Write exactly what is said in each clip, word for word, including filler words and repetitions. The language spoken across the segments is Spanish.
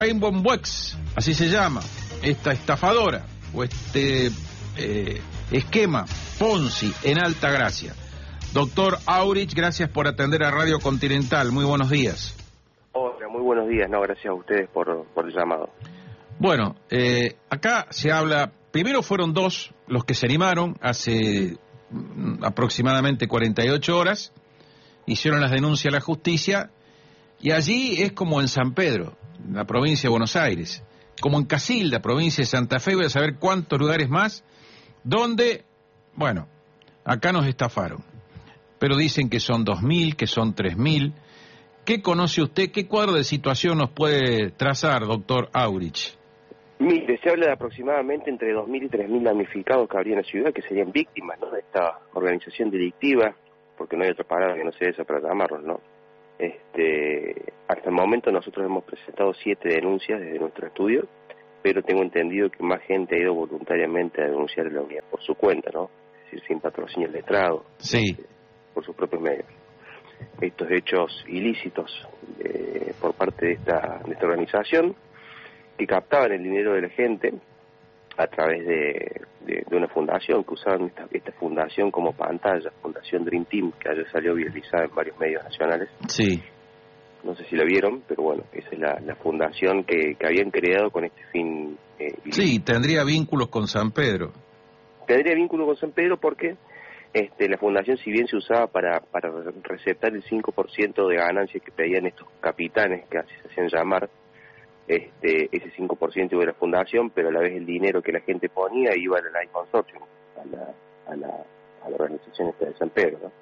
Rainbow Wex, así se llama, esta estafadora o este eh, esquema Ponzi en Altagracia. Doctor Aurich, gracias por atender a Radio Continental. Muy buenos días. Hola, muy buenos días. No, gracias a ustedes por, por el llamado. Bueno, eh, acá se habla, primero fueron dos los que se animaron hace mm, aproximadamente cuarenta y ocho horas, hicieron las denuncias a la justicia y allí es como en San Pedro, en la provincia de Buenos Aires, como en Casilda, provincia de Santa Fe, voy a saber cuántos lugares más, donde, bueno, acá nos estafaron, pero dicen que son dos mil, que son tres mil. ¿Qué conoce usted? ¿Qué cuadro de situación nos puede trazar, doctor Aurich? Mire, se habla de aproximadamente entre dos mil y tres mil damnificados que habría en la ciudad, que serían víctimas, ¿no?, de esta organización delictiva, porque no hay otra palabra que no sea esa para llamarlos, ¿no? Este, hasta el momento nosotros hemos presentado siete denuncias desde nuestro estudio, pero tengo entendido que más gente ha ido voluntariamente a denunciar en la unidad por su cuenta, ¿no? Es decir, sin patrocinio del letrado, sí, este, por sus propios medios. Estos hechos ilícitos eh, por parte de esta, de esta organización, que captaban el dinero de la gente a través de, de, de una fundación, que usaban esta, esta fundación como pantalla, Fundación Dream Team, que ayer salió viralizada en varios medios nacionales. Sí. No sé si la vieron, pero bueno, esa es la, la fundación que, que habían creado con este fin. Eh, sí, tendría vínculos con San Pedro. Tendría vínculos con San Pedro porque este, la fundación, si bien se usaba para, para receptar el cinco por ciento de ganancias que pedían estos capitanes, que así se hacían llamar, este, ese cinco por ciento iba a la fundación, pero a la vez el dinero que la gente ponía iba a la consorcio, a la, a la, a la organización esta de San Pedro, ¿no?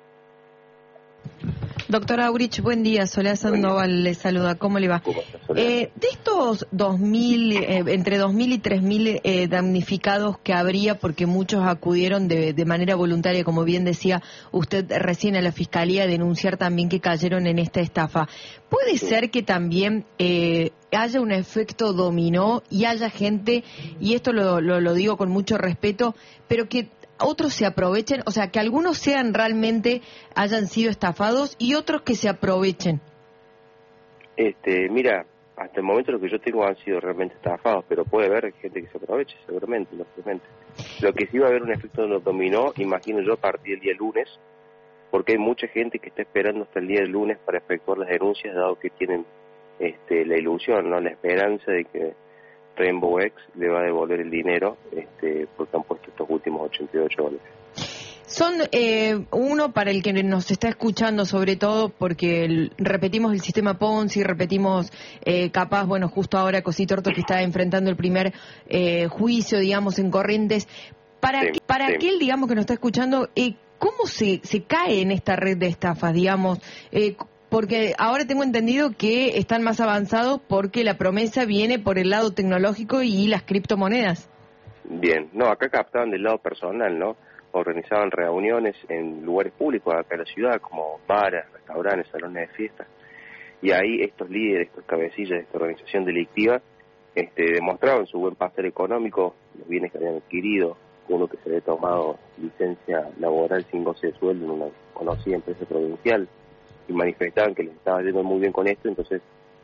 Doctor Aurich, buen día. Soledad Sandoval le saluda. ¿Cómo le va? ¿Cómo está, Soledad? Eh, de estos dos mil, eh, entre dos mil y tres mil eh, damnificados que habría, porque muchos acudieron de, de manera voluntaria, como bien decía usted recién a la Fiscalía, a denunciar también que cayeron en esta estafa, ¿puede Sí. ser que también eh, haya un efecto dominó y haya gente, y esto lo, lo, lo digo con mucho respeto, pero que otros se aprovechen, o sea, que algunos sean realmente, hayan sido estafados y otros que se aprovechen? Este, mira, hasta el momento lo que yo tengo han sido realmente estafados, pero puede haber gente que se aproveche, seguramente, lógicamente. Lo que sí va a haber un efecto dominó, imagino yo, a partir del día lunes, porque hay mucha gente que está esperando hasta el día del lunes para efectuar las denuncias, dado que tienen este, la ilusión, ¿no?, la esperanza de que Rainbow Wex le va a devolver el dinero este, porque han puesto estos últimos ochenta y ocho dólares. Son, eh, uno, para el que nos está escuchando, sobre todo, porque el, repetimos el sistema Ponzi, repetimos, eh, capaz, bueno, justo ahora Cosito Orto que está enfrentando el primer eh, juicio, digamos, en Corrientes. Para, Sí, que, para sí. aquel, digamos, que nos está escuchando, eh, ¿cómo se, se cae en esta red de estafas, digamos? Eh, Porque ahora tengo entendido que están más avanzados porque la promesa viene por el lado tecnológico y las criptomonedas. Bien, no, acá captaban del lado personal, ¿no? Organizaban reuniones en lugares públicos acá en la ciudad, como bares, restaurantes, salones de fiestas, y ahí estos líderes, estos cabecillas de esta organización delictiva, este, demostraban su buen pastel económico, los bienes que habían adquirido, uno que se había tomado licencia laboral sin goce de sueldo en una conocida empresa provincial, y manifestaban que les estaba yendo muy bien con esto, entonces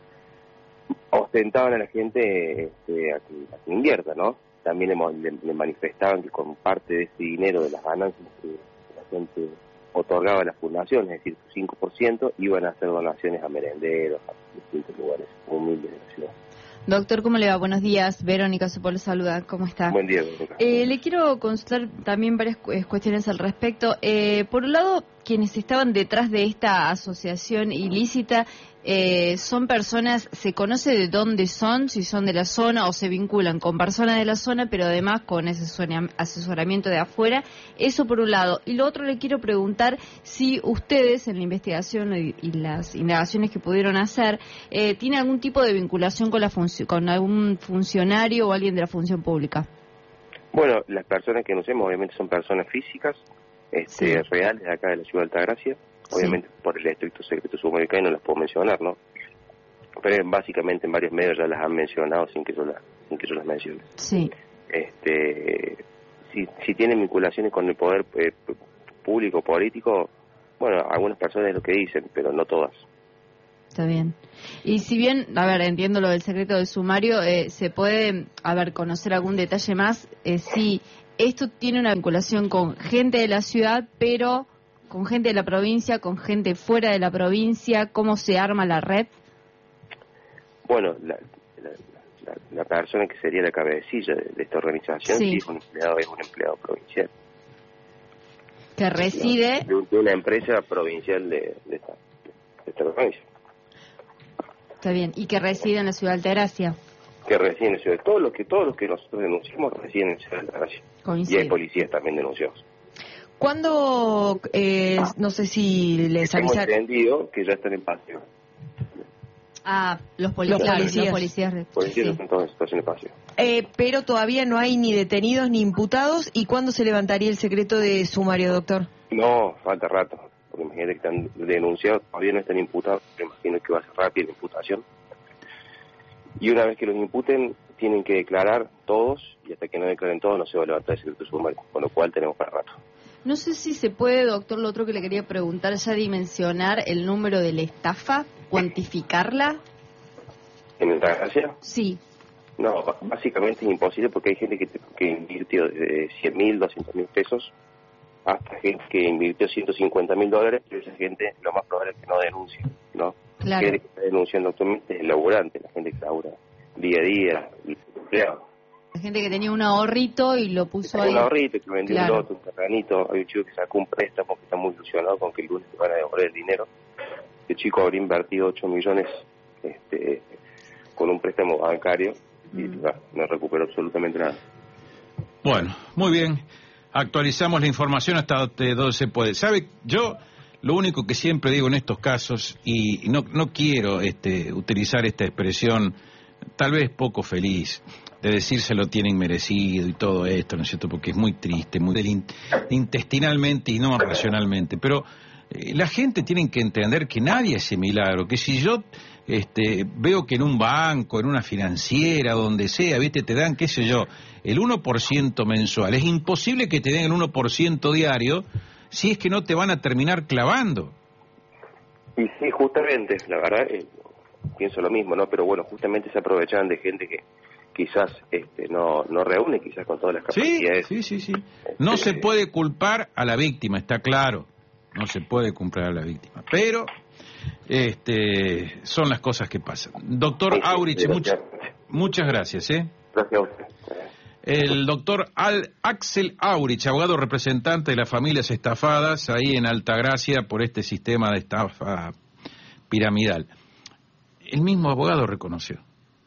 ostentaban a la gente este, a, que, a que invierta, ¿no? También le, le, le manifestaban que con parte de ese dinero de las ganancias que la gente otorgaba a las fundaciones, es decir, su cinco por ciento, iban a hacer donaciones a merenderos, a distintos lugares humildes de la ciudad. Doctor, ¿cómo le va? Buenos días. Verónica Sopolo saluda. ¿Cómo está? Buen día, Verónica. Eh, le quiero consultar también varias cu- cuestiones al respecto. Eh, por un lado, quienes estaban detrás de esta asociación ilícita eh, son personas, ¿se conoce de dónde son? Si son de la zona o se vinculan con personas de la zona, pero además con asesora- asesoramiento de afuera. Eso por un lado. Y lo otro, le quiero preguntar si ustedes en la investigación y, y las indagaciones que pudieron hacer eh, tienen algún tipo de vinculación con la func- con algún funcionario o alguien de la función pública. Bueno, las personas que conocemos obviamente son personas físicas, este, Sí. reales de acá de la ciudad de Altagracia, obviamente sí. Por el estricto secreto sumario no las puedo mencionar, ¿no? Pero básicamente en varios medios ya las han mencionado sin que yo, la, sin que yo las mencione. Sí. Este, si, si tienen vinculaciones con el poder eh, público, político, bueno, algunas personas es lo que dicen, pero no todas. Está bien. Y si bien, a ver, entiendo lo del secreto del sumario, eh, se puede, a ver, conocer algún detalle más, eh, si esto tiene una vinculación con gente de la ciudad, pero con gente de la provincia, con gente fuera de la provincia, ¿cómo se arma la red? Bueno, la, la, la, la persona que sería la cabecilla de, de esta organización Sí. sí es un empleado, es un empleado provincial. Que reside... De, de una empresa provincial de, de, esta, de esta provincia. Está bien. Y que reside en la ciudad de Altagracia. Que residen en Ciudad. Todos los que, todos los que nosotros denunciamos residen en Ciudad de Altagracia. Y Coincide. hay policías también denunciados. ¿Cuándo, eh, no sé si les Hemos avisaron? entendido que ya están en paseo. Ah, los policías. Los policías. Los policías. Policías Sí. están todos en situación de paseo. Eh, pero todavía no hay ni detenidos ni imputados. ¿Y cuándo se levantaría el secreto de sumario, doctor? No, falta rato. Porque imagínate que están denunciados, todavía no están imputados. Me imagino que va a ser rápida la imputación. Y una vez que los imputen, tienen que declarar todos. Y hasta que no declaren todos, no se va a levantar el secreto de sumario. Con lo cual tenemos para rato. No sé si se puede, doctor, lo otro que le quería preguntar, ya dimensionar el número de la estafa, cuantificarla. ¿En Altagracia? Sí. No, b- básicamente es imposible porque hay gente que, que invirtió de cien mil, doscientos mil pesos hasta gente que invirtió ciento cincuenta mil dólares, pero esa gente lo más probable es que no denuncie, ¿no? Claro. La gente que está denunciando actualmente es el laburante, la gente que labura día a día, el empleado. La gente que tenía un ahorrito y lo puso ahí. Un ahorrito, que vendió Claro. un lote, un terrenito, hay un chico que sacó un préstamo que está muy ilusionado con que el lunes le van a devolver el dinero. El chico habría invertido ocho millones este, con un préstamo bancario y Mm. no, no recuperó absolutamente nada. Bueno, muy bien. Actualizamos la información hasta donde donde se puede. ¿Sabe? Yo lo único que siempre digo en estos casos, y no, no quiero este, utilizar esta expresión tal vez poco feliz, de decir se lo tienen merecido y todo esto, ¿no es cierto? Porque es muy triste, muy del in- intestinalmente y no racionalmente. Pero eh, la gente tiene que entender que nadie hace milagro, que si yo este, veo que en un banco, en una financiera, donde sea, ¿viste? Te dan, qué sé yo, el uno por ciento mensual. Es imposible que te den el uno por ciento diario si es que no te van a terminar clavando. Y sí, justamente, la verdad, eh, pienso lo mismo, ¿no? Pero bueno, justamente se aprovechan de gente que quizás este, no, no reúne, quizás con todas las Sí, capacidades. sí, sí, sí. No se puede culpar a la víctima, está claro. No se puede culpar a la víctima. Pero este, son las cosas que pasan. Doctor Sí, sí, Aurich, muchas, desgraciadamente. muchas gracias, ¿eh? Gracias a usted. El doctor Al Axel Aurich, abogado representante de las familias estafadas ahí en Altagracia por este sistema de estafa piramidal. El mismo abogado reconoció.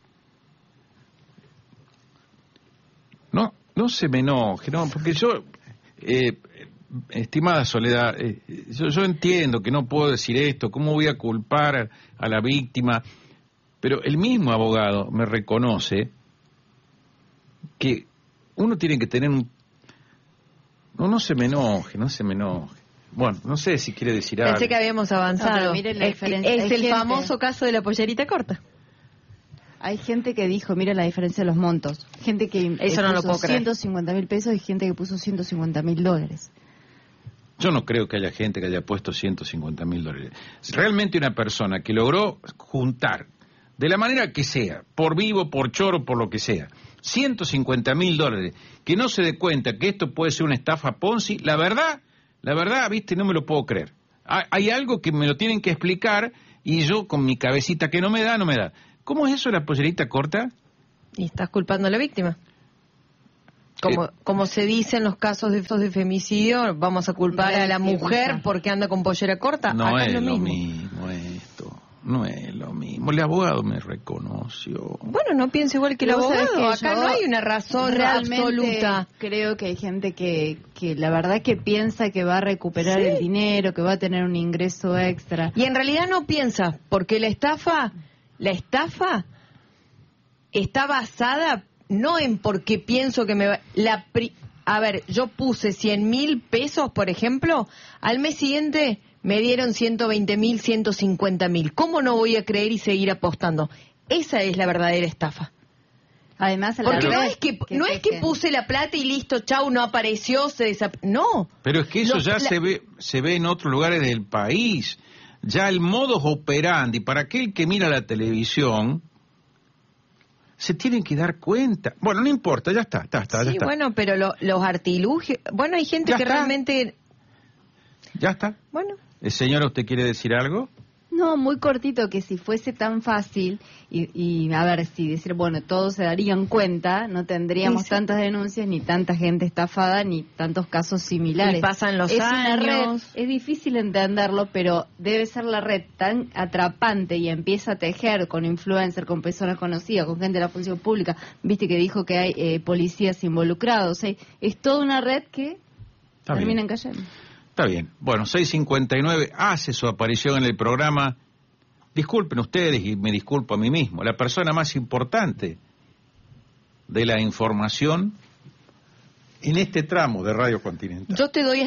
No, no se me enoje, no, porque yo, eh, estimada Soledad, eh, yo, yo entiendo que no puedo decir esto, ¿cómo voy a culpar a, a la víctima? Pero el mismo abogado me reconoce que uno tiene que tener un... No, no se me enoje, no se me enoje. Bueno, no sé si quiere decir algo. Pensé que habíamos No, avanzado. pero miren la es diferencia. es Hay el gente- famoso caso de la pollerita corta. Hay gente que dijo, mira la diferencia de los montos. Gente que Eso eh, no lo puso puedo creer. ciento cincuenta mil pesos y gente que puso ciento cincuenta mil dólares. Yo no creo que haya gente que haya puesto ciento cincuenta mil dólares. Realmente una persona que logró juntar, de la manera que sea, por vivo, por choro, por lo que sea, ciento cincuenta mil dólares, que no se dé cuenta que esto puede ser una estafa Ponzi, la verdad, la verdad, viste, no me lo puedo creer. Hay, hay algo que me lo tienen que explicar y yo con mi cabecita que no me da, no me da. ¿Cómo es eso la pollerita corta? Y estás culpando a la víctima. Como, Eh, como se dice en los casos de, de femicidio, vamos a culpar a la Víctima. mujer porque anda con pollera corta. No Acá es lo lo mismo. mismo esto, no es lo mismo. El abogado me reconoció. Bueno, no pienso igual que el Pero vos abogado. sabés que Acá yo no hay una razón Realmente absoluta. creo que hay gente que, que la verdad que piensa que va a recuperar Sí. el dinero, que va a tener un ingreso extra. Y en realidad no piensa, porque la estafa, la estafa está basada no en porque pienso que me va... La pri- a ver, yo puse cien mil pesos, por ejemplo, al mes siguiente me dieron ciento veinte mil, ciento cincuenta mil. ¿Cómo no voy a creer y seguir apostando? Esa es la verdadera estafa. Además, a la Porque vez no es que no es que dejen. puse la plata y listo, chau, no apareció, se desap... No. Pero es que eso Los- ya la- se ve se ve en otros lugares del país. ya el modus operandi, para aquel que mira la televisión, se tienen que dar cuenta. Bueno, no importa, ya está, está, está, sí, ya está. bueno, pero lo, los artilugios... Bueno, hay gente Ya que está. realmente... Ya está. Bueno... Eh, señora, ¿usted quiere decir algo? No, muy cortito, que si fuese tan fácil, y, y a ver, si decir, bueno, todos se darían cuenta, no tendríamos Sí, sí. tantas denuncias, ni tanta gente estafada, ni tantos casos similares. Y pasan los es una red, años. es difícil entenderlo, pero debe ser la red tan atrapante y empieza a tejer con influencers, con personas conocidas, con gente de la función pública. Viste que dijo que hay eh, policías involucrados. ¿eh? Es toda una red que Está bien. terminan cayendo. Está bien. Bueno, seis cincuenta y nueve hace su aparición en el programa. Disculpen ustedes y me disculpo a mí mismo. La persona más importante de la información en este tramo de Radio Continental. Yo te doy